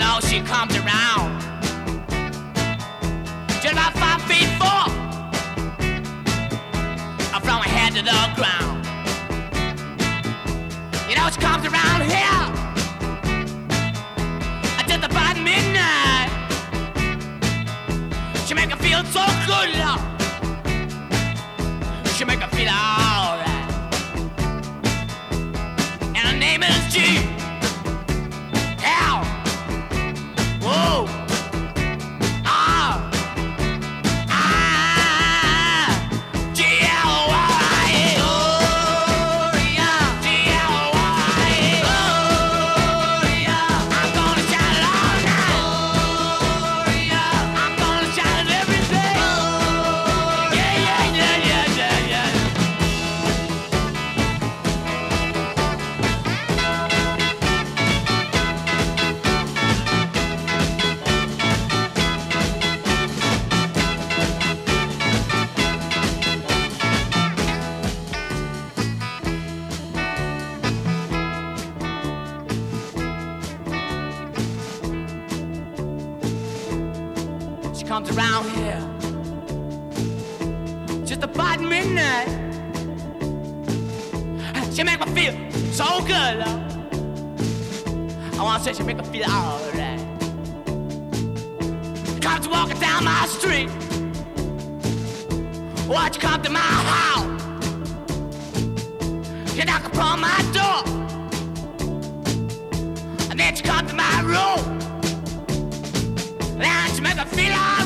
know she comes around just about 5'4", from her head to the ground. You know she comes around here just about midnight. She make her feel so good, love. She make her feel alright. And her name is G. L. Whoa. R. I. G. L. Y. Oh, yeah. G. L. Y. Oh, yeah. I'm gonna shout it all night. Oh, yeah. I'm gonna shout it every day. Oh, yeah, yeah, yeah, yeah, yeah, yeah. She comes around here just about midnight. She make me feel so good, love. I wanna say she make me feel alright. Comes walking down my street. Watch you come to my house. You knock upon my door, and then she come to my room. And she make me feel alright.